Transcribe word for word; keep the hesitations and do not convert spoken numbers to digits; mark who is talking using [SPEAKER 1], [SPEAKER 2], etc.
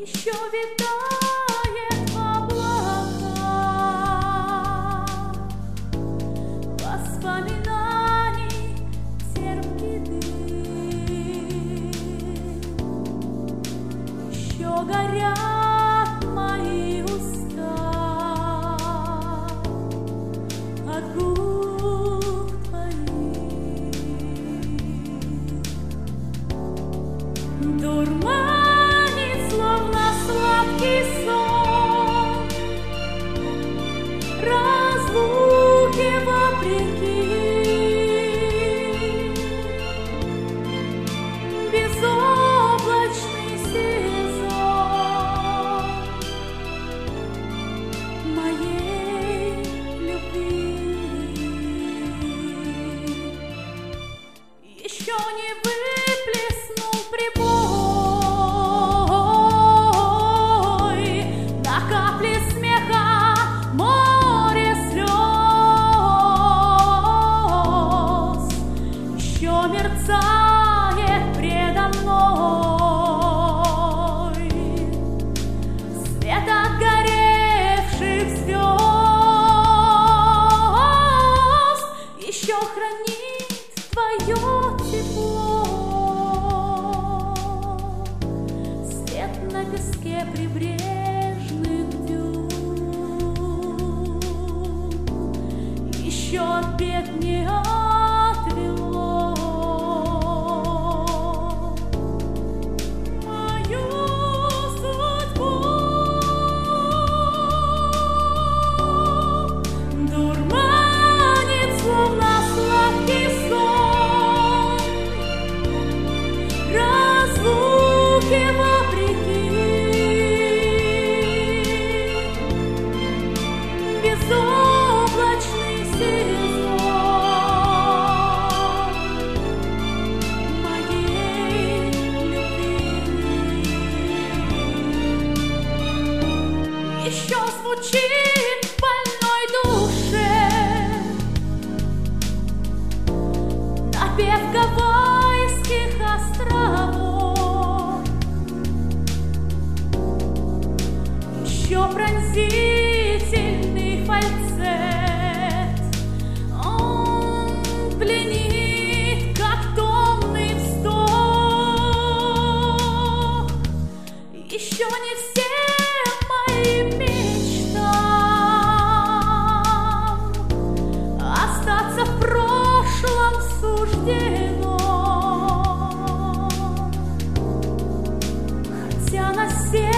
[SPEAKER 1] еще витает в облаках воспоминаний терпкий дым. Еще горят мои уста от губ твоих. Дурманит, словно сладкий сон, разлуки вопреки, безоблачный сезон моей любви. Еще не выплеснул прибой на капли смеха, море слез. Еще мерцает предо мной свет отгоревших звезд. Еще хранит твое тепло свет на песке прибрежных дюн. Еще от бед не отвело мою судьбу. Дурманит, словно сладкий сон, разлуки вопреки, безоблачный сезон моей любви. Еще звучит в больной душе напев Гавайских островов. Еще пронзительный фальцет, он пленит, как томный вздох. Еще не всем моим мечтам остаться в прошлом суждено, хотя на сердце